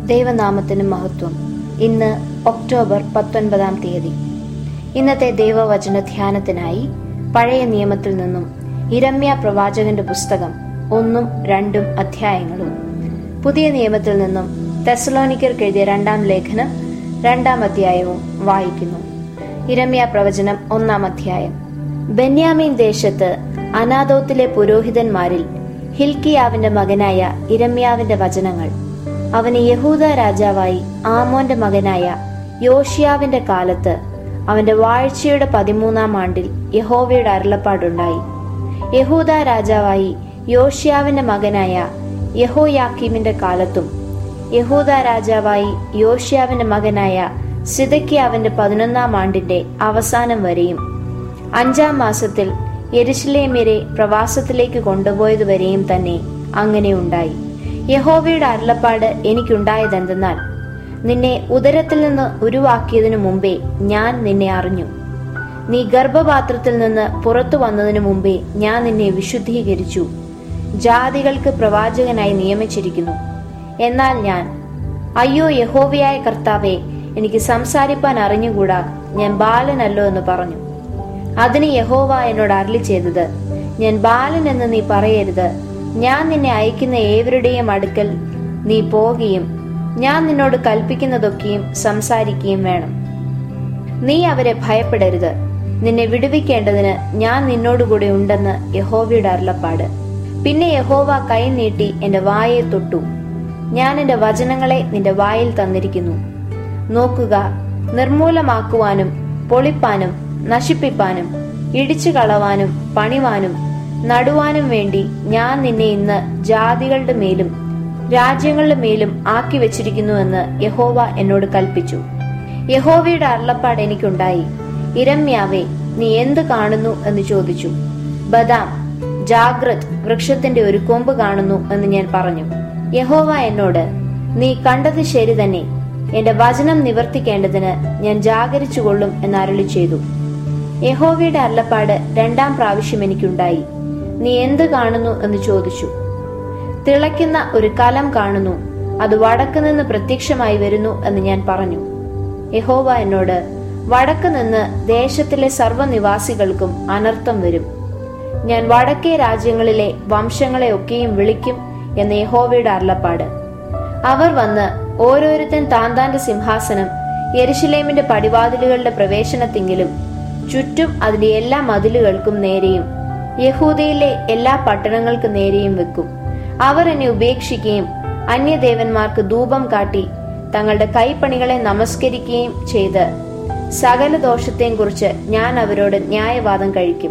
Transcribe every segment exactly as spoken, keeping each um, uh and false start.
ദൈവനാമത്തിന് മഹത്വം. ഇന്ന് ഒക്ടോബർ പത്തൊൻപതാം തീയതി. ഇന്നത്തെ ദൈവവചന ധ്യാനത്തിനായി പഴയ നിയമത്തിൽ നിന്നും യിരെമ്യാ പ്രവാചകന്റെ പുസ്തകം ഒന്നും രണ്ടും അധ്യായങ്ങളും, പുതിയ നിയമത്തിൽ നിന്നും തെസ്സലോനിക്കർക്ക് എഴുതിയ രണ്ടാം ലേഖനം രണ്ടാം അധ്യായവും വായിക്കുന്നു. യിരെമ്യാ പ്രവചനം ഒന്നാം അധ്യായം. ബെന്യാമീൻ ദേശത്ത് അനാഥോത്തിലെ പുരോഹിതന്മാരിൽ ഹിൽക്കിയാവിന്റെ മകനായ യിരെമ്യാവിന്റെ വചനങ്ങൾ. അവന് യഹൂദ രാജാവായി ആമോന്റെ മകനായ യോശിയാവിന്റെ കാലത്ത് അവന്റെ വാഴ്ചയുടെ പതിമൂന്നാം ആണ്ടിൽ യഹോവയുടെ അരുളപ്പാടുണ്ടായി. യഹൂദ രാജാവായി യോശിയാവിന്റെ മകനായ യഹോയാക്കീമിന്റെ കാലത്തും യഹൂദ രാജാവായി യോശിയാവിന്റെ മകനായ സിദക്കിയാവിന്റെ പതിനൊന്നാം ആണ്ടിന്റെ അവസാനം വരെയും അഞ്ചാം മാസത്തിൽ യെരുശലേമ്യരെ പ്രവാസത്തിലേക്ക് കൊണ്ടുപോയതുവരെയും തന്നെ അങ്ങനെ ഉണ്ടായി. യഹോവയുടെ അരുളപ്പാട് എനിക്കുണ്ടായതെന്തെന്നാൽ, നിന്നെ ഉദരത്തിൽ നിന്ന് ഉരുവാക്കിയതിനു മുമ്പേ ഞാൻ നിന്നെ അറിഞ്ഞു. നീ ഗർഭപാത്രത്തിൽ നിന്ന് പുറത്തു വന്നതിനു മുമ്പേ ഞാൻ നിന്നെ വിശുദ്ധീകരിച്ചു. ജാതികൾക്ക് പ്രവാചകനായി നിയമിച്ചിരിക്കുന്നു. എന്നാൽ ഞാൻ, അയ്യോ യഹോവയായ കർത്താവേ, എനിക്ക് സംസാരിപ്പാൻ അറിഞ്ഞുകൂടാ, ഞാൻ ബാലനല്ലോ എന്ന് പറഞ്ഞു. അതിന് യഹോവ എന്നോട് അരുളി ചെയ്തത്, ഞാൻ ബാലൻ എന്ന് നീ പറയരുത്. ഞാൻ നിന്നെ അയക്കുന്ന ഏവരുടെയും അടുക്കൽ നീ പോകുകയും ഞാൻ നിന്നോട് കൽപ്പിക്കുന്നതൊക്കെയും സംസാരിക്കുകയും വേണം. നീ അവരെ ഭയപ്പെടരുത്. നിന്നെ വിടുവിക്കേണ്ടതിന് ഞാൻ നിന്നോടുകൂടെ ഉണ്ടെന്ന് യഹോവയുടെ അരുളപ്പാട്. പിന്നെ യഹോവ കൈ നീട്ടി എന്റെ വായെ തൊട്ടു. ഞാൻ എന്റെ വചനങ്ങളെ നിന്റെ വായിൽ തന്നിരിക്കുന്നു. നോക്കുക, നിർമൂലമാക്കുവാനും പൊളിപ്പാനും നശിപ്പിപ്പാനും ഇടിച്ചു കളവാനും പണിവാനും നടുവാനും വേണ്ടി ഞാൻ നിന്നെ ഇന്ന് ജാതികളുടെ മേലും രാജ്യങ്ങളുടെ മേലും ആക്കി വെച്ചിരിക്കുന്നുവെന്ന് യഹോവ എന്നോട് കൽപ്പിച്ചു. യഹോവയുടെ അരുളപ്പാട് എനിക്കുണ്ടായി. യിരെമ്യാവേ, നീ എന്ത് കാണുന്നു എന്ന് ചോദിച്ചു. ബദാം, ജാഗ്രത് വൃക്ഷത്തിന്റെ ഒരു കൊമ്പ് കാണുന്നു എന്ന് ഞാൻ പറഞ്ഞു. യഹോവ എന്നോട്, നീ കണ്ടത് ശരി തന്നെ. എന്റെ വചനം നിവർത്തിക്കേണ്ടതിന് ഞാൻ ജാഗരിച്ചുകൊള്ളും എന്ന് അരുളി ചെയ്തു. യഹോവയുടെ അരുളപ്പാട് രണ്ടാം പ്രാവശ്യം എനിക്കുണ്ടായി. നീ എന്ത് കാണുന്നു എന്ന് ചോദിച്ചു. തിളയ്ക്കുന്ന ഒരു കലം കാണുന്നു, അത് വടക്ക് നിന്ന് പ്രത്യക്ഷമായി വരുന്നു എന്ന് ഞാൻ പറഞ്ഞു. യഹോവ എന്നോട്, വടക്ക് നിന്ന് ദേശത്തിലെ സർവ്വനിവാസികൾക്കും അനർത്ഥം വരും. ഞാൻ വടക്കേ രാജ്യങ്ങളിലെ വംശങ്ങളെ ഒക്കെയും വിളിക്കും എന്ന് യഹോവയുടെ അരുളപ്പാട്. അവർ വന്ന് ഓരോരുത്തൻ താൻ താന്റെ സിംഹാസനം യെരുശലേമിന്റെ പടിവാതിലുകളുടെ പ്രവേശനത്തിങ്കിലും ചുറ്റും അതിന്റെ എല്ലാ മതിലുകൾക്കും നേരെയും യഹൂദയിലെ എല്ലാ പട്ടണങ്ങൾക്ക് നേരെയും വെക്കും. അവർ എന്നെ ഉപേക്ഷിക്കുകയും അന്യദേവന്മാർക്ക് ധൂപം കാട്ടി തങ്ങളുടെ കൈപ്പണികളെ നമസ്കരിക്കുകയും ചെയ്ത് സകല ദോഷത്തെയും കുറിച്ച് ഞാൻ അവരോട് ന്യായവാദം കഴിക്കും.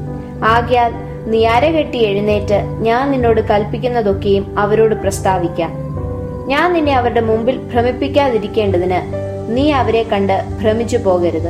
ആകയാൽ നീ അരകെട്ടി എഴുന്നേറ്റ് ഞാൻ നിന്നോട് കൽപ്പിക്കുന്നതൊക്കെയും അവരോട് പ്രസ്താവിക്കാം. ഞാൻ നിന്നെ അവരുടെ മുമ്പിൽ ഭ്രമിപ്പിക്കാതിരിക്കേണ്ടതിന് നീ അവരെ കണ്ട് ഭ്രമിച്ചു പോകരുത്.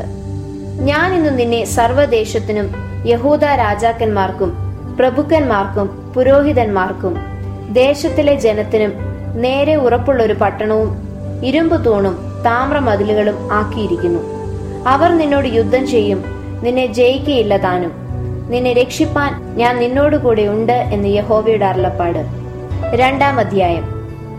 ഞാൻ ഇന്ന് നിന്നെ സർവ്വദേശത്തിനും യഹൂദ രാജാക്കന്മാർക്കും പ്രഭുക്കന്മാർക്കും പുരോഹിതന്മാർക്കും ദേശത്തിലെ ജനത്തിനും നേരെ ഉറപ്പുള്ള ഒരു പട്ടണവും ഇരുമ്പു തൂണും താമ്രമതിലുകളും ആക്കിയിരിക്കുന്നു. അവർ നിന്നോട് യുദ്ധം ചെയ്യും, നിന്നെ ജയിക്കുകയില്ല താനും. നിന്നെ രക്ഷിപ്പാൻ ഞാൻ നിന്നോടുകൂടെ ഉണ്ട് എന്ന് യഹോവയുടെ അരുളപ്പാട്. രണ്ടാം അധ്യായം.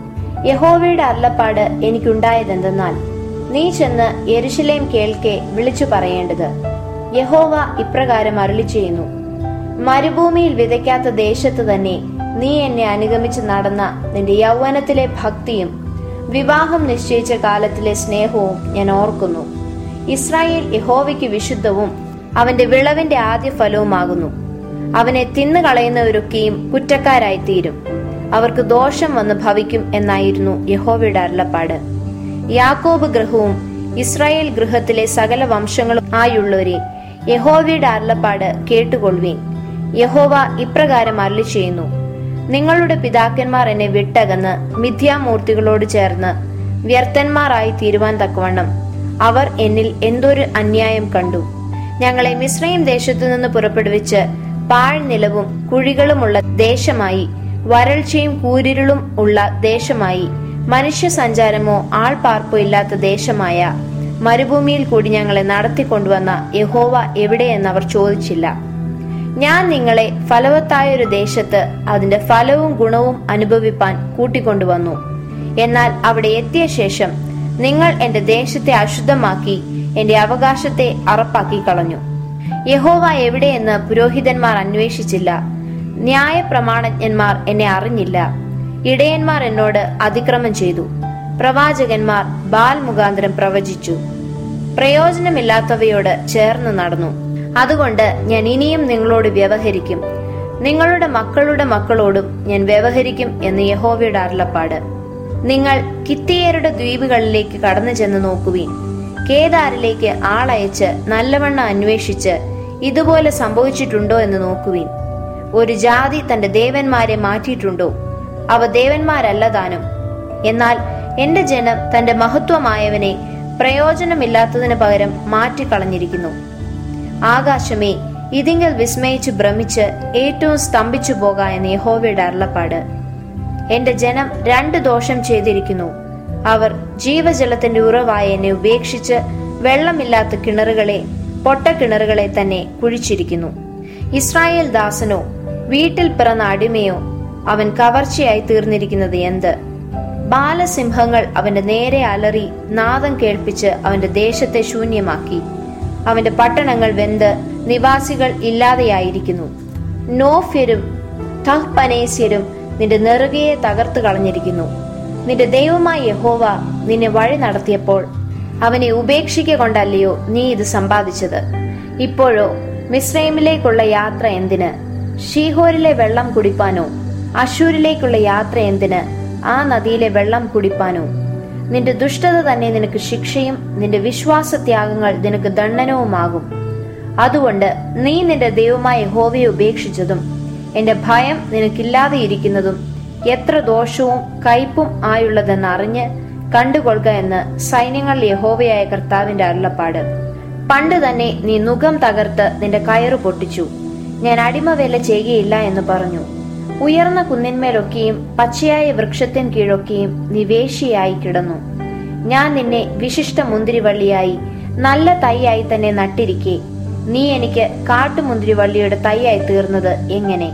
യഹോവയുടെ അരുളപ്പാട് എനിക്കുണ്ടായതെന്തെന്നാൽ, നീ ചെന്ന് യെരുശലേം കേൾക്കെ വിളിച്ചു പറയേണ്ടത്, യഹോവ ഇപ്രകാരം അരുളി ചെയ്യുന്നു, മരുഭൂമിയിൽ വിതയ്ക്കാത്ത ദേശത്ത് തന്നെ നീ എന്നെ അനുഗമിച്ച് നടന്ന നിന്റെ യൗവനത്തിലെ ഭക്തിയും വിവാഹം നിശ്ചയിച്ച കാലത്തിലെ സ്നേഹവും ഞാൻ ഓർക്കുന്നു. ഇസ്രായേൽ യഹോവയ്ക്ക് വിശുദ്ധവും അവന്റെ വിളവിന്റെ ആദ്യ ഫലവുമാകുന്നു. അവനെ തിന്നുകളയുന്നവരൊക്കെയും കുറ്റക്കാരായി തീരും. അവർക്ക് ദോഷം വന്ന് ഭവിക്കും എന്നായിരുന്നു യഹോവയുടെ അരുളപ്പാട്. യാക്കോബ് ഗൃഹവും ഇസ്രായേൽ ഗൃഹത്തിലെ സകല വംശങ്ങളും ആയുള്ളവരെ, യഹോവയുടെ അരുളപ്പാട് കേട്ടുകൊള്ളുവീൻ. യഹോവ ഇപ്രകാരം അരുളി ചെയ്യുന്നു, നിങ്ങളുടെ പിതാക്കന്മാർ എന്നെ വിട്ടകന്ന് മിഥ്യാമൂർത്തികളോട് ചേർന്ന് വ്യർത്ഥന്മാരായി തീരുവാൻ തക്കവണ്ണം അവർ എന്നിൽ എന്തൊരു അന്യായം കണ്ടു. ഞങ്ങളെ മിസ്രയീം ദേശത്തു നിന്ന് പുറപ്പെടുവിച്ച് പാഴ്നിലവും കുഴികളുമുള്ള ദേശമായി, വരൾച്ചയും കൂരിരുളും ഉള്ള ദേശമായി, മനുഷ്യ സഞ്ചാരമോ ആൾപാർപ്പോ ഇല്ലാത്ത ദേശമായ മരുഭൂമിയിൽ കൂടി ഞങ്ങളെ നടത്തിക്കൊണ്ടുവന്ന യഹോവ എവിടെയെന്നവർ ചോദിച്ചില്ല. ഞാൻ നിങ്ങളെ ഫലവത്തായൊരു ദേശത്ത് അതിന്റെ ഫലവും ഗുണവും അനുഭവിപ്പാൻ കൂട്ടിക്കൊണ്ടുവന്നു. എന്നാൽ അവിടെ എത്തിയ ശേഷം നിങ്ങൾ എന്റെ ദേശത്തെ അശുദ്ധമാക്കി എന്റെ അവകാശത്തെ അറപ്പാക്കി കളഞ്ഞു. യഹോവ എവിടെയെന്ന് പുരോഹിതന്മാർ അന്വേഷിച്ചില്ല, ന്യായപ്രമാണജ്ഞന്മാർ എന്നെ അറിഞ്ഞില്ല. ഇടയന്മാർ എന്നോട് അതിക്രമം ചെയ്തു, പ്രവാചകന്മാർ ബാൽ മുഖാന്തരം പ്രവചിച്ചു, പ്രയോജനമില്ലാത്തവയോട് ചേർന്ന് നടന്നു. അതുകൊണ്ട് ഞാൻ ഇനിയും നിങ്ങളോട് വ്യവഹരിക്കും, നിങ്ങളുടെ മക്കളുടെ മക്കളോടും ഞാൻ വ്യവഹരിക്കും എന്ന് യഹോവയുടെ അരുളപ്പാട്. നിങ്ങൾ കിത്തിയരുടെ ദ്വീപുകളിലേക്ക് കടന്നു ചെന്ന് നോക്കുവീൻ. കേദാരിലേക്ക് ആളയച്ച് നല്ലവണ്ണം അന്വേഷിച്ച് ഇതുപോലെ സംഭവിച്ചിട്ടുണ്ടോ എന്ന് നോക്കുവീൻ. ഒരു ജാതി തന്റെ ദേവന്മാരെ മാറ്റിയിട്ടുണ്ടോ? അവ ദേവന്മാരല്ല താനും. എന്നാൽ എന്റെ ജനം തന്റെ മഹത്വമായവനെ പ്രയോജനമില്ലാത്തതിന് പകരം മാറ്റിക്കളഞ്ഞിരിക്കുന്നു. ആകാശമേ, ഇതിങ്കൽ വിസ്മയിച്ച് ഭ്രമിച്ച് ഏറ്റവും സ്തംഭിച്ചു പോക എന്ന് യഹോവയുടെ അരുളപ്പാട്. എന്റെ ജനം രണ്ട് ദോഷം ചെയ്തിരിക്കുന്നു. അവർ ജീവജലത്തിന്റെ ഉറവായ എന്നെ ഉപേക്ഷിച്ച് വെള്ളമില്ലാത്ത കിണറുകളെ, പൊട്ടക്കിണറുകളെ തന്നെ കുഴിച്ചിരിക്കുന്നു. ഇസ്രായേൽ ദാസനോ വീട്ടിൽ പിറന്ന അടിമയോ അവൻ കവർച്ചയായി തീർന്നിരിക്കുന്നത് എന്ത്? ബാലസിംഹങ്ങൾ അവന്റെ നേരെ അലറി നാദം കേൾപ്പിച്ച് അവന്റെ ദേശത്തെ ശൂന്യമാക്കി. അവന്റെ പട്ടണങ്ങൾ വെന്ത് നിവാസികൾ ഇല്ലാതെയായിരിക്കുന്നു. നോഫ്യരും തഹ്പനേസ്യരും നിന്റെ നെറുകയെ തകർത്തു കളഞ്ഞിരിക്കുന്നു. നിന്റെ ദൈവമായ യഹോവ നിന്നെ വഴി നടത്തിയപ്പോൾ അവനെ ഉപേക്ഷിക്ക കൊണ്ടല്ലയോ നീ ഇത് സമ്പാദിച്ചത്? ഇപ്പോഴോ മിസ്രൈമിലേക്കുള്ള യാത്ര എന്തിന്? ഷീഹോരിലെ വെള്ളം കുടിപ്പാനോ? അശൂരിലേക്കുള്ള യാത്ര എന്തിന്? ആ നദിയിലെ വെള്ളം കുടിപ്പാനോ? നിന്റെ ദുഷ്ടത തന്നെ നിനക്ക് ശിക്ഷയും നിന്റെ വിശ്വാസത്യാഗങ്ങൾ നിനക്ക് ദണ്ഡനവുമാകും. അതുകൊണ്ട് നീ നിന്റെ ദൈവമായ യഹോവയെ ഉപേക്ഷിച്ചതും എന്റെ ഭയം നിനക്കില്ലാതെ ഇരിക്കുന്നതും എത്ര ദോഷവും കയ്പും ആയുള്ളതെന്ന് അറിഞ്ഞ് കണ്ടുകൊള്ളുക എന്ന് സൈന്യങ്ങളുടെ യഹോവയായ കർത്താവിന്റെ അരുളപ്പാട്. പണ്ട് തന്നെ നീ നുകം തകർത്ത് നിന്റെ കയറ് പൊട്ടിച്ചു, ഞാൻ അടിമവേല ചെയ്യുകയില്ല എന്ന് പറഞ്ഞു. ഉയർന്ന കുന്നിന്മേലൊക്കെയും പച്ചയായ വൃക്ഷത്തിൻ കീഴൊക്കെയും നീ വേശ്യയായി കിടന്നു. ഞാൻ നിന്നെ വിശിഷ്ട മുന്തിരിവള്ളിയായി നല്ല തൈയായി തന്നെ നട്ടിരിക്കെ നീ എനിക്ക് കാട്ടുമുന്തിരിവള്ളിയുടെ തൈയായി തീർന്നത് എങ്ങനെ?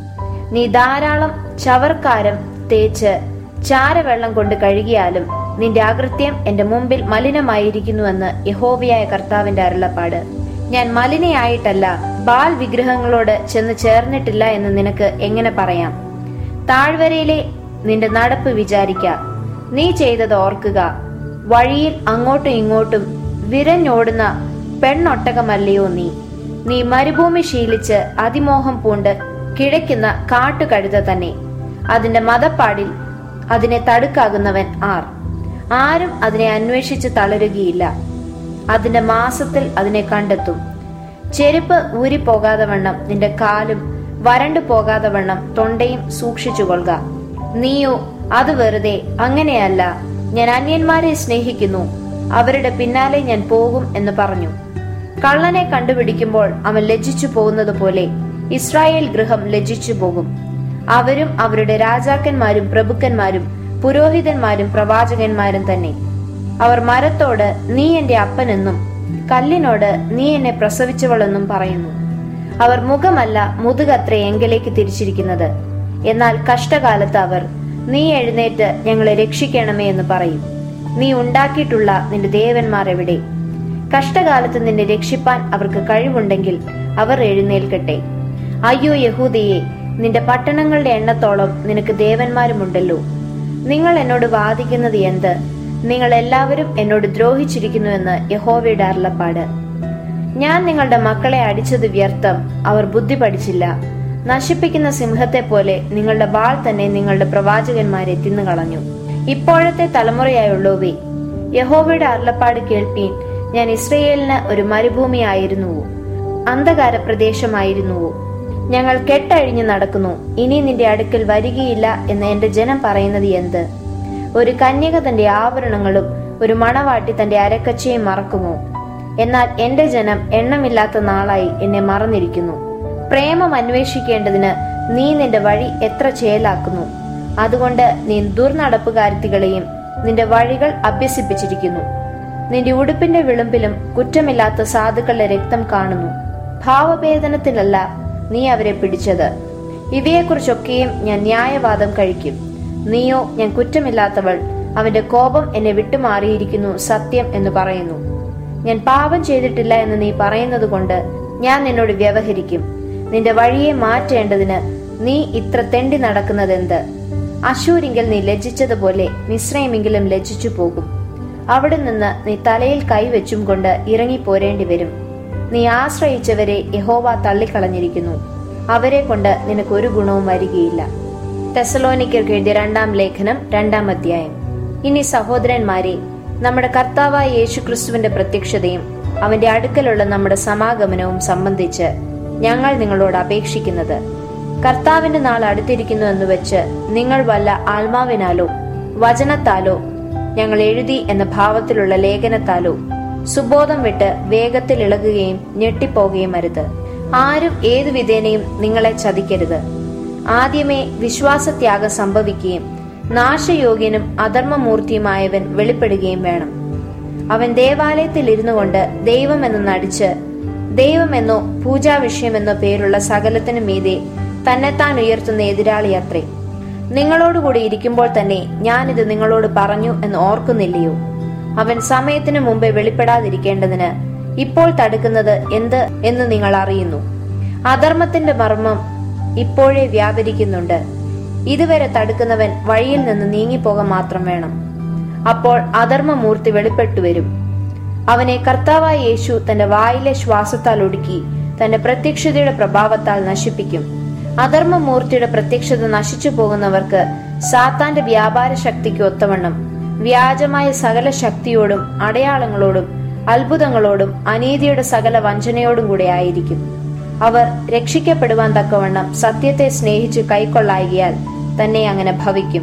നീ ധാരാളം ചവർക്കാരം തേച്ച് ചാരവെള്ളം കൊണ്ട് കഴുകിയാലും നിന്റെ അകൃത്യം എന്റെ മുമ്പിൽ മലിനമായിരിക്കുന്നുവെന്ന് യഹോവയായ കർത്താവിന്റെ അരുളപ്പാട്. ഞാൻ മലിനയായിട്ടല്ല, ബാൽ വിഗ്രഹങ്ങളോട് ചെന്ന് ചേർന്നിട്ടില്ല എന്ന് നിനക്ക് എങ്ങനെ പറയാം? താഴ്വരയിലെ നിന്റെ നടപ്പ് വിചാരിക്ക, നീ ചെയ്തത് ഓർക്കുക. വഴിയിൽ അങ്ങോട്ടും ഇങ്ങോട്ടും വിരഞ്ഞോടുന്ന പെണ്ണൊട്ടകമല്ലയോ നീ? നീ മരുഭൂമി ശീലിച്ച് അതിമോഹം പൂണ്ട് കിഴക്കുന്ന കാട്ടുകഴുത തന്നെ. അതിന്റെ മതപ്പാടിൽ അതിനെ തടുക്കാകുന്നവൻ ആർ? ആരും അതിനെ അന്വേഷിച്ച് തളരുകയില്ല. അതിന്റെ മാസത്തിൽ അതിനെ കണ്ടെത്തും. ചെരുപ്പ് ഊരിപ്പോകാതെ വണ്ണം നിന്റെ കാലും വരണ്ടു പോകാതെ വണ്ണം തൊണ്ടയും സൂക്ഷിച്ചുകൊള്ളുക. നീയോ അത് വെറുതെ അങ്ങനെയല്ല, ഞാൻ അന്യന്മാരെ സ്നേഹിക്കുന്നു, അവരുടെ പിന്നാലെ ഞാൻ പോകും എന്ന് പറഞ്ഞു. കള്ളനെ കണ്ടുപിടിക്കുമ്പോൾ അവൻ ലജ്ജിച്ചു പോകുന്നത് പോലെ ഇസ്രായേൽ ഗൃഹം ലജ്ജിച്ചു പോകും. അവരും അവരുടെ രാജാക്കന്മാരും പ്രഭുക്കന്മാരും പുരോഹിതന്മാരും പ്രവാചകന്മാരും തന്നെ. അവർ മരത്തോട് നീ എന്റെ അപ്പനെന്നും കല്ലിനോട് നീ എന്നെ പ്രസവിച്ചവളെന്നും പറയുന്നു. അവർ മുഖമല്ല മുതുകത്രേ എങ്കിലേക്ക് തിരിച്ചിരിക്കുന്നത്. എന്നാൽ കഷ്ടകാലത്ത് അവർ നീ എഴുന്നേറ്റ് ഞങ്ങളെ രക്ഷിക്കണമേ എന്ന് പറയും. നീ ഉണ്ടാക്കിയിട്ടുള്ള നിന്റെ ദേവന്മാർ എവിടെ? കഷ്ടകാലത്ത് നിന്നെ രക്ഷിപ്പാൻ അവർക്ക് കഴിവുണ്ടെങ്കിൽ അവർ എഴുന്നേൽക്കട്ടെ. അയ്യോ യഹൂദയെ, നിന്റെ പട്ടണങ്ങളുടെ എണ്ണത്തോളം നിനക്ക് ദേവന്മാരുമുണ്ടല്ലോ. നിങ്ങൾ എന്നോട് വാദിക്കുന്നത് എന്ത്? നിങ്ങൾ എല്ലാവരും എന്നോട് ദ്രോഹിച്ചിരിക്കുന്നുവെന്ന് യഹോവയുടെ അരുളപ്പാട്. ഞാൻ നിങ്ങളുടെ മക്കളെ അടിച്ചത് വ്യർത്ഥം, അവർ ബുദ്ധി പഠിച്ചില്ല. നശിപ്പിക്കുന്ന സിംഹത്തെ പോലെ നിങ്ങളുടെ വാൾ തന്നെ നിങ്ങളുടെ പ്രവാചകന്മാരെ തിന്നുകളഞ്ഞു. ഇപ്പോഴത്തെ തലമുറയായുള്ളവേ, യഹോവയുടെ അരുളപ്പാട് കേൾപ്പീൻ. ഞാൻ ഇസ്രയേലിന് ഒരു മരുഭൂമിയായിരുന്നുവോ, അന്ധകാര പ്രദേശമായിരുന്നുവോ? ഞങ്ങൾ കെട്ടഴിഞ്ഞു നടക്കുന്നു, ഇനി നിന്റെ അടുക്കൽ വരികയില്ല എന്ന് എന്റെ ജനം പറയുന്നത് എന്ത്? ഒരു കന്യക തന്റെ ആഭരണങ്ങളും ഒരു മണവാട്ടി തന്റെ അരക്കച്ചയും മറക്കുമോ? എന്നാൽ എന്റെ ജനം എണ്ണമില്ലാത്ത നാളായി എന്നെ മറന്നിരിക്കുന്നു. പ്രേമം അന്വേഷിക്കേണ്ടതിന് നീ നിന്റെ വഴി എത്ര ചേലാക്കുന്നു. അതുകൊണ്ട് നീ ദുർനടപ്പുകാരികളെയും നിന്റെ വഴികൾ അഭ്യസിപ്പിച്ചിരിക്കുന്നു. നിന്റെ ഉടുപ്പിന്റെ വിളുമ്പിലും കുറ്റമില്ലാത്ത സാധുക്കളുടെ രക്തം കാണുന്നു. ഭാവഭേദനത്തിലല്ല നീ അവരെ പിടിച്ചത്. ഇവയെക്കുറിച്ചൊക്കെയും ഞാൻ ന്യായവാദം കഴിക്കും. നീയോ ഞാൻ കുറ്റമില്ലാത്തവൾ, അവന്റെ കോപം എന്നെ വിട്ടുമാറിയിരിക്കുന്നു സത്യം എന്ന് പറയുന്നു. ഞാൻ പാപം ചെയ്തിട്ടില്ല എന്ന് നീ പറയുന്നത് കൊണ്ട് ഞാൻ നിന്നോട് വ്യവഹരിക്കും. നിന്റെ വഴിയെ മാറ്റേണ്ടതിന് നീ ഇത്ര തെണ്ടി നടക്കുന്നതെന്ത്? അശൂരിങ്കിൽ നീ ലജ്ജിച്ചതുപോലെ മിസ്രൈമെങ്കിലും ലജ്ജിച്ചു പോകും. അവിടെ നിന്ന് നീ തലയിൽ കൈവച്ചും കൊണ്ട് ഇറങ്ങിപ്പോരേണ്ടി വരും. നീ ആശ്രയിച്ചവരെ യഹോവ തള്ളിക്കളഞ്ഞിരിക്കുന്നു. അവരെ കൊണ്ട് നിനക്കൊരു ഗുണവും വരികയില്ല. തെസലോനിക്കർക്ക് എഴുതിയ രണ്ടാം ലേഖനം രണ്ടാം അധ്യായം. ഇനി സഹോദരന്മാരെ, നമ്മുടെ കർത്താവായ യേശുക്രിസ്തുവിന്റെ പ്രത്യക്ഷതയും അവന്റെ അടുക്കലുള്ള നമ്മുടെ സമാഗമനവും സംബന്ധിച്ച് ഞങ്ങൾ നിങ്ങളോട് അപേക്ഷിക്കുന്നത്, കർത്താവിന്റെ നാൾ അടുത്തിരിക്കുന്നു എന്ന് വെച്ച് നിങ്ങൾ വല്ല ആത്മാവിനാലോ വചനത്താലോ ഞങ്ങൾ എഴുതി എന്ന ഭാവത്തിലുള്ള ലേഖനത്താലോ സുബോധം വിട്ട് വേഗത്തിൽ ഇളകുകയും ഞെട്ടിപ്പോകുകയും അരുത്. ആരും ഏതു വിധേനയും നിങ്ങളെ ചതിക്കരുത്. ആദ്യമേ വിശ്വാസത്യാഗം സംഭവിക്കുകയും നാശയോഗ്യനും അധർമ്മമൂർത്തിയുമായവൻ വെളിപ്പെടുകയും വേണം. അവൻ ദേവാലയത്തിൽ ഇരുന്നു കൊണ്ട് ദൈവമെന്ന് നടിച്ച് ദൈവമെന്നോ പൂജാവിഷയമെന്നോ പേരുള്ള സകലത്തിനു മീതെ തന്നെത്താൻ ഉയർത്തുന്ന എതിരാളി അത്രേ. നിങ്ങളോടുകൂടി ഇരിക്കുമ്പോൾ തന്നെ ഞാനിത് നിങ്ങളോട് പറഞ്ഞു എന്ന് ഓർക്കുന്നില്ലയോ? അവൻ സമയത്തിനു മുമ്പേ വെളിപ്പെടാതിരിക്കേണ്ടതിന് ഇപ്പോൾ തടുക്കുന്നത് എന്ത് എന്ന് നിങ്ങൾ അറിയുന്നു. അധർമ്മത്തിന്റെ മർമ്മം ഇപ്പോഴേ വ്യാപരിക്കുന്നുണ്ട്. ഇതുവരെ തടുക്കുന്നവൻ വഴിയിൽ നിന്ന് നീങ്ങിപ്പോക മാത്രം വേണം. അപ്പോൾ അധർമ്മമൂർത്തി വെളിപ്പെട്ടു വരും. അവനെ കർത്താവായ യേശു തന്റെ വായിലെ ശ്വാസത്താൽ ഒടുക്കി തന്റെ പ്രത്യക്ഷതയുടെ പ്രഭാവത്താൽ നശിപ്പിക്കും. അധർമ്മമൂർത്തിയുടെ പ്രത്യക്ഷത നശിച്ചു പോകുന്നവർക്ക് സാത്താന്റെ വ്യാപാര ശക്തിക്ക് ഒത്തവണ്ണം വ്യാജമായ സകല ശക്തിയോടും അടയാളങ്ങളോടും അത്ഭുതങ്ങളോടും അനീതിയുടെ സകല വഞ്ചനയോടും കൂടെ ആയിരിക്കും. അവർ രക്ഷിക്കപ്പെടുവാൻ തക്കവണ്ണം സത്യത്തെ സ്നേഹിച്ചു കൈക്കൊള്ളായികയാൽ തന്നെ അങ്ങനെ ഭവിക്കും.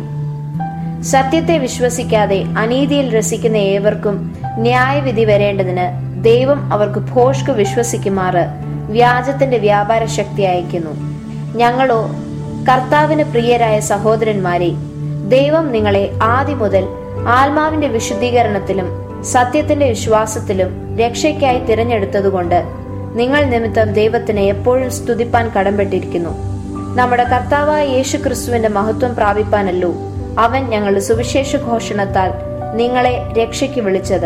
സത്യത്തെ വിശ്വസിക്കാതെ അനീതിയിൽ രസിക്കുന്ന ഏവർക്കും ന്യായവിധി വരേണ്ടതിന് ദൈവം അവർക്ക് ഭോഷ്ക് വിശ്വസിക്കുമാറ് വ്യാജത്തിന്റെ വ്യാപാര ശക്തി അയക്കുന്നു. ഞങ്ങളോ കർത്താവിന് പ്രിയരായ സഹോദരന്മാരെ, ദൈവം നിങ്ങളെ ആദ്യം മുതൽ ആത്മാവിന്റെ വിശുദ്ധീകരണത്തിലും സത്യത്തിന്റെ വിശ്വാസത്തിലും രക്ഷയ്ക്കായി തിരഞ്ഞെടുത്തതുകൊണ്ട് നിങ്ങൾ നിമിത്തം ദൈവത്തിന് എപ്പോഴും സ്തുതിപ്പാൻ കടംപെട്ടിരിക്കുന്നു. നമ്മുടെ കർത്താവായ യേശു ക്രിസ്തുവിന്റെ മഹത്വം പ്രാപിപ്പാനല്ലോ അവൻ ഞങ്ങളുടെ സുവിശേഷ ഘോഷണത്താൽ നിങ്ങളെ രക്ഷയ്ക്ക് വിളിച്ചത്.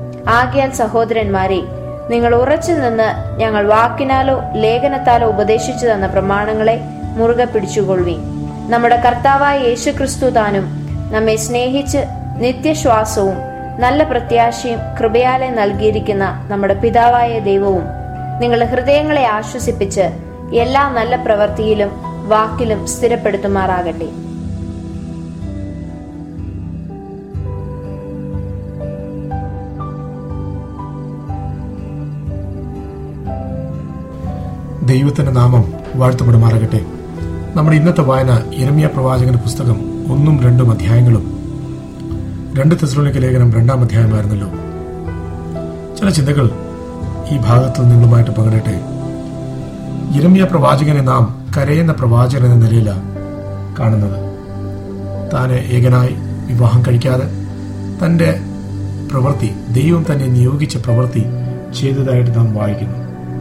ആകയാൽ സഹോദരന്മാരെ, നിങ്ങൾ ഉറച്ചു നിന്ന് ഞങ്ങൾ വാക്കിനാലോ ലേഖനത്താലോ ഉപദേശിച്ചു തന്ന പ്രമാണങ്ങളെ മുറുകെ പിടിച്ചുകൊള്ളുവീൻ. നമ്മുടെ കർത്താവായ യേശു ക്രിസ്തു താനും നമ്മെ സ്നേഹിച്ച് നിത്യശ്വാസവും നല്ല പ്രത്യാശയും കൃപയാലെ നൽകിയിരിക്കുന്ന നമ്മുടെ പിതാവായ ദൈവവും നിങ്ങളുടെ ഹൃദയങ്ങളെ ആശ്വസിപ്പിച്ച് എല്ലാ നല്ല പ്രവൃത്തിയിലും വാക്കിലും സ്ഥിരപ്പെടുത്തുമാറാകട്ടെ. ദൈവത്തിന്റെ നാമം വാഴ്ത്തപ്പെടുമാറാകട്ടെ. നമ്മുടെ ഇന്നത്തെ വായന യിരെമ്യാ പ്രവാചകന്റെ പുസ്തകം ഒന്നും രണ്ടും അധ്യായങ്ങളും രണ്ട് തെസ്സലോനിക്ക ലേഖനം രണ്ടാം അധ്യായമായിരുന്നല്ലോ. ചില ചിന്തകൾ ഈ ഭാഗത്ത് നിങ്ങളുമായിട്ട് പങ്കിടട്ടെ. യിരെമ്യാ പ്രവാചകനെ നാം കരയുന്ന പ്രവാചകൻ എന്ന നിലയിലാണ് കാണുന്നത്. താന് ഏകനായി വിവാഹം കഴിക്കാതെ തന്റെ പ്രവൃത്തി, ദൈവം തന്നെ നിയോഗിച്ച പ്രവൃത്തി ചെയ്തതായിട്ട് നാം വായിക്കുന്നു.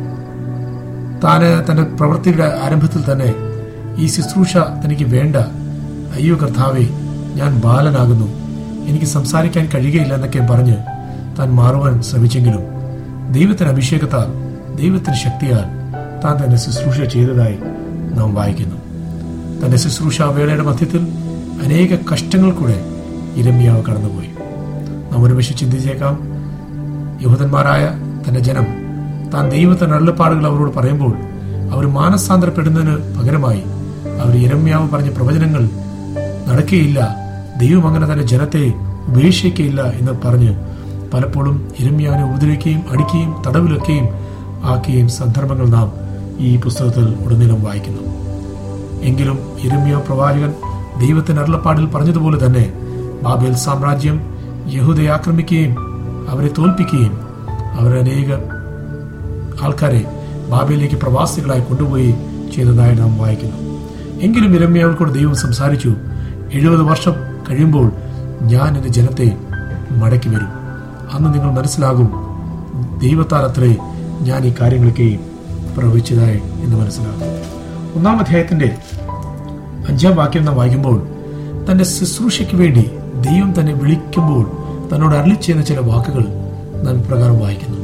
താന് തന്റെ പ്രവൃത്തിയുടെ ആരംഭത്തിൽ തന്നെ ഈ ശുശ്രൂഷ തനിക്ക് വേണ്ട, അയ്യോ കർത്താവേ ഞാൻ ബാലനാകുന്നു, എനിക്ക് സംസാരിക്കാൻ കഴിയുകയില്ല എന്നൊക്കെ പറഞ്ഞ് താൻ മാറുവാൻ ശ്രമിച്ചെങ്കിലും ദൈവത്തിന്റെ അഭിഷേകത്താൽ, ദൈവത്തിന്റെ ശക്തിയാൽ താൻ തന്റെ ശുശ്രൂഷ ചെയ്തതായി നാം വായിക്കുന്നു. തന്റെ ശുശ്രൂഷ വേളയുടെ മധ്യത്തിൽ അനേക കഷ്ടങ്ങൾ കൂടെ യിരെമ്യാവ് കടന്നുപോയി. നാം ഒരുമിച്ച് ചിന്തിച്ചേക്കാം. യഹൂദന്മാരായ തന്റെ ജനം താൻ ദൈവത്തിന്റെ അരുളപ്പാടുകൾ അവരോട് പറയുമ്പോൾ അവർ മാനസാന്തരപ്പെടുന്നതിന് പകരമായി അവർ യിരെമ്യാവ് പറഞ്ഞ പ്രവചനങ്ങൾ നടക്കുകയില്ല, ദൈവം അങ്ങനെ തന്റെ ജനത്തെ ഉപേക്ഷിക്കുകയില്ല എന്ന് പറഞ്ഞ് പലപ്പോഴും യിരെമ്യാവിനെ ഉപദ്രവിക്കുകയും അടിക്കുകയും തടവിലൊക്കെയും ആക്കുകയും സന്ദർഭങ്ങൾ നാം ഈ പുസ്തകത്തിൽ ഉടനീളം വായിക്കുന്നു. എങ്കിലും യിരെമ്യാവ് പ്രവാചകൻ ദൈവത്തിന്റെ അരുളപ്പാടിൽ പറഞ്ഞതുപോലെ തന്നെ ബാബേൽ സാമ്രാജ്യം യഹൂദയെ ആക്രമിക്കുകയും അവരെ തോൽപ്പിക്കുകയും അവരെ അനേക ആൾക്കാരെ ബാബേലിലേക്ക് പ്രവാസികളായി കൊണ്ടുപോയി ചെയ്തതായി നാം വായിക്കുന്നു. എങ്കിലും യിരെമ്യാവിനോട് ദൈവം സംസാരിച്ചു, എഴുപത് വർഷം കഴിയുമ്പോൾ ഞാൻ എന്റെ ജനത്തെ മടക്കി വരും, അന്ന് നിങ്ങൾ മനസ്സിലാകും ദൈവത്താൽ അത്രേ ഞാൻ ഈ കാര്യങ്ങളൊക്കെയും പ്രവചിച്ചതായി എന്ന് മനസ്സിലാകും. ഒന്നാം അധ്യായത്തിന്റെ അഞ്ചാം വാക്യം നാം വായിക്കുമ്പോൾ തന്റെ ശുശ്രൂഷയ്ക്ക് വേണ്ടി ദൈവം തന്നെ വിളിക്കുമ്പോൾ തന്നോട് അരുളി ചെയ്യുന്ന ചില വാക്കുകൾ നാം ഇപ്രകാരം വായിക്കുന്നു.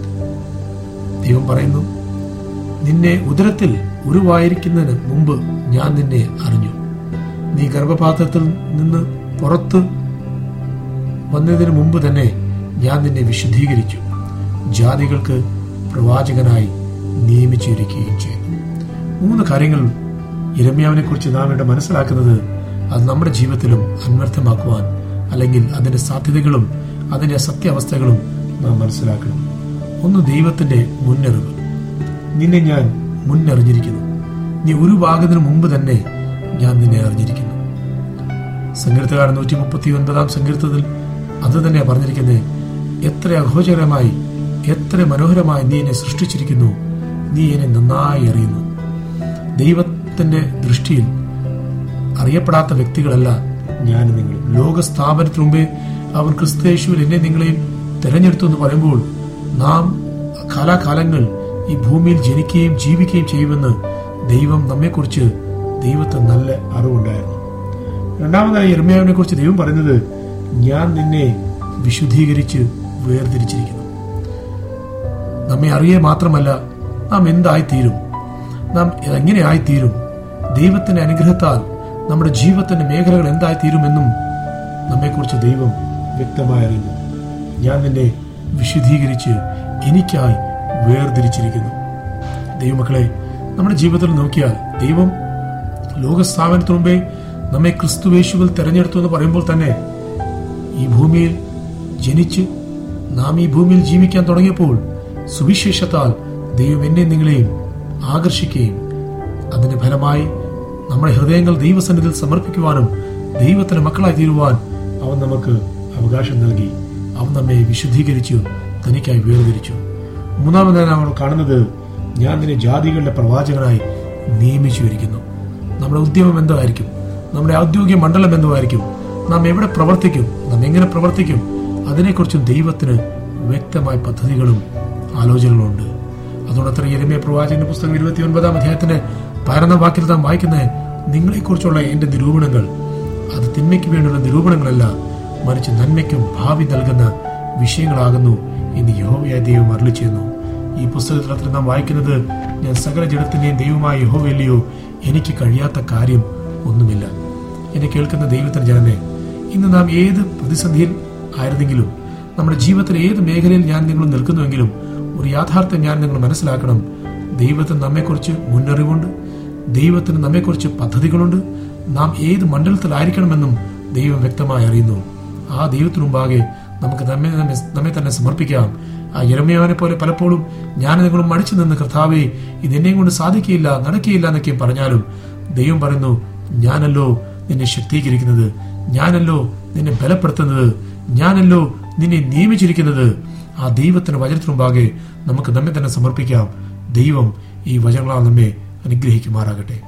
ദൈവം പറയുന്നു, നിന്നെ ഉദരത്തിൽ ഉരുവായിരിക്കുന്നതിന് മുമ്പ് ഞാൻ നിന്നെ അറിഞ്ഞു. നീ ഗർഭപാത്രത്തിൽ നിന്ന് പുറത്ത് വന്നതിന് മുമ്പ് തന്നെ ഞാൻ നിന്നെ വിശുദ്ധീകരിച്ചു, ജാതികൾക്ക് പ്രവാചകനായി നിയമിച്ചിരിക്കുകയും ചെയ്തു. മൂന്ന് കാര്യങ്ങൾ യിരെമ്യാവിനെ കുറിച്ച് നാം ഇവിടെ മനസ്സിലാക്കുന്നത് അത് നമ്മുടെ ജീവിതത്തിലും അന്വർത്ഥമാക്കുവാൻ, അല്ലെങ്കിൽ അതിന്റെ സാധ്യതകളും അതിന്റെ സത്യാവസ്ഥകളും നാം മനസ്സിലാക്കണം. ഒന്ന്, ദൈവത്തിന്റെ മുന്നറിവ്. നിന്നെ ഞാൻ മുന്നറിഞ്ഞിരിക്കുന്നു, നീ ഉരുവാകുന്നതിന് മുമ്പ് തന്നെ ഞാൻ നിന്നെ അറിഞ്ഞിരിക്കുന്നു. സങ്കീർത്തനക്കാരൻ നൂറ്റി മുപ്പത്തി ഒൻപതാം സങ്കീർത്തനത്തിൽ അത് തന്നെയാ പറഞ്ഞിരിക്കുന്നത്. എത്ര അഘോചകരമായി, എത്ര മനോഹരമായി നീ എന്നെ സൃഷ്ടിച്ചിരിക്കുന്നു, നീ എന്നെ നന്നായി അറിയുന്നു. ദൈവത്തിന്റെ ദൃഷ്ടിയിൽ അറിയപ്പെടാത്ത വ്യക്തികളല്ല ഞാൻ നിങ്ങളും. ലോകസ്ഥാപനത്തിന് മുമ്പേ അവൻ ക്രിസ്തുയേശുവിൽ എന്നെ നിങ്ങളെയും തെരഞ്ഞെടുത്തു എന്ന് പറയുമ്പോൾ നാം കാലാകാലങ്ങൾ ഈ ഭൂമിയിൽ ജനിക്കുകയും ജീവിക്കുകയും ചെയ്യുമെന്ന് ദൈവം നമ്മെക്കുറിച്ച് ദൈവത്തിന് നല്ല അറിവുണ്ടായിരുന്നു. രണ്ടാമതായി യിരെമ്യാവിനെ കുറിച്ച് ദൈവം പറയുന്നത്, ഞാൻ നിന്നെ വിശുദ്ധീകരിച്ച് വേർതിരിച്ചിരിക്കുന്നു. നമ്മെ അറിയുക മാത്രമല്ല, നാം എന്തായിത്തീരും, നാം എങ്ങനെ ആയിത്തീരും, ദൈവത്തിന്റെ അനുഗ്രഹത്താൽ നമ്മുടെ ജീവിതത്തിന്റെ മേഖലകൾ എന്തായിത്തീരുമെന്നും നമ്മെക്കുറിച്ച് ദൈവം വ്യക്തമായി അറിയുന്നു. ഞാൻ നിന്നെ വിശുദ്ധീകരിച്ച് എനിക്കായി വേർതിരിച്ചിരിക്കുന്നു. ദൈവമക്കളെ, നമ്മുടെ ജീവിതത്തിൽ നോക്കിയാൽ ദൈവം ലോകസ്ഥാപനത്തിനു മുമ്പേ നമ്മെ ക്രിസ്തുയേശുവിൽ തെരഞ്ഞെടുത്തു എന്ന് പറയുമ്പോൾ തന്നെ ഈ ഭൂമിയിൽ ജനിച്ച് നാം ഈ ഭൂമിയിൽ ജീവിക്കാൻ തുടങ്ങിയപ്പോൾ സുവിശേഷത്താൽ ദൈവം എന്നെ നിങ്ങളെയും ആകർഷിക്കുകയും അതിന്റെ ഫലമായി നമ്മുടെ ഹൃദയങ്ങൾ ദൈവസന്നിധിയിൽ സമർപ്പിക്കുവാനും ദൈവത്തിന്റെ മക്കളായി തീരുവാൻ അവൻ നമുക്ക് അവകാശം നൽകി. അവൻ നമ്മെ വിശുദ്ധീകരിച്ചു, തനിക്കായി വേർതിരിച്ചു. മൂന്നാമതായി നമ്മൾ കാണുന്നത്, ഞാൻ നിന്നെ ജാതികളുടെ പ്രവാചകനായി നിയമിച്ചു ഇരിക്കുന്നു. നമ്മുടെ ഉദ്യമം എന്തോ ആയിരിക്കും, നമ്മുടെ ഔദ്യോഗിക മണ്ഡലം എന്തോ ആയിരിക്കും, നാം എവിടെ പ്രവർത്തിക്കും, നാം എങ്ങനെ പ്രവർത്തിക്കും, അതിനെക്കുറിച്ചും ദൈവത്തിന് വ്യക്തമായ പദ്ധതികളും ആലോചനകളും ഉണ്ട്. അതുകൊണ്ട് അത്ര യിരെമ്യാ പ്രവാചകന്റെ പുസ്തകം ഇരുപത്തി ഒൻപതാം അധ്യായത്തിന്റെ പതിനൊന്നാം വാക്യത്തിൽ നാം വായിക്കുന്നത്, നിങ്ങളെക്കുറിച്ചുള്ള എന്റെ നിരൂപണങ്ങൾ അത് തിന്മയ്ക്ക് വേണ്ടിയുള്ള നിരൂപണങ്ങളല്ല, മറിച്ച് നന്മയ്ക്കും ഭാവി നൽകുന്ന വിഷയങ്ങളാകുന്നു എന്ന് യഹോവയായ ദൈവം അരുളി ചെയ്യുന്നു. ഈ പുസ്തകത്തിൽ അത്ര നാം വായിക്കുന്നത്, ഞാൻ സകല ജഡത്തിന്റെയും ദൈവമായ യഹോവയല്ലയോ, എനിക്ക് കഴിയാത്ത കാര്യം ഒന്നുമില്ല. എന്നെ കേൾക്കുന്ന ദൈവത്തിന്റെ ജനമേ, ഇന്ന് നാം ഏത് പ്രതിസന്ധിയിൽ ആയിരുന്നെങ്കിലും, നമ്മുടെ ജീവിതത്തിൽ ഏത് മേഖലയിൽ ഞാൻ നിങ്ങൾ നിൽക്കുന്നുവെങ്കിലും ഒരു യാഥാർത്ഥ്യം ഞാൻ നിങ്ങൾ മനസ്സിലാക്കണം. ദൈവത്തിന് നമ്മെക്കുറിച്ച് മുന്നറിവുണ്ട്, ദൈവത്തിന് നമ്മെക്കുറിച്ച് പദ്ധതികളുണ്ട്. നാം ഏത് മണ്ഡലത്തിലായിരിക്കണമെന്നും ദൈവം വ്യക്തമായി അറിയുന്നു. ആ ദൈവത്തിനു മുമ്പാകെ നമുക്ക് നമ്മെ നമ്മെ തന്നെ സമർപ്പിക്കാം. ആ യിരെമ്യാവിനെ പോലെ പലപ്പോഴും ഞാൻ നിങ്ങളും മടിച്ചു നിന്ന്, കർത്താവേ, ഇതെന്നെയും കൊണ്ട് സാധിക്കുകയില്ല, നടക്കുകയില്ല എന്നൊക്കെയും പറഞ്ഞാലും ദൈവം പറയുന്നു, ഞാനല്ലോ നിന്നെ ശക്തീകരിക്കുന്നത്, ഞാനല്ലോ നിന്നെ ബലപ്പെടുത്തുന്നത്, ഞാനല്ലോ നിന്നെ നിയമിച്ചിരിക്കുന്നത്. ആ ദൈവത്തിന്റെ വചനത്തിനു മുമ്പാകെ നമുക്ക് നമ്മെ തന്നെ സമർപ്പിക്കാം. ദൈവം ഈ വചനങ്ങളാൽ നമ്മെ അനുഗ്രഹിക്കുമാറാകട്ടെ.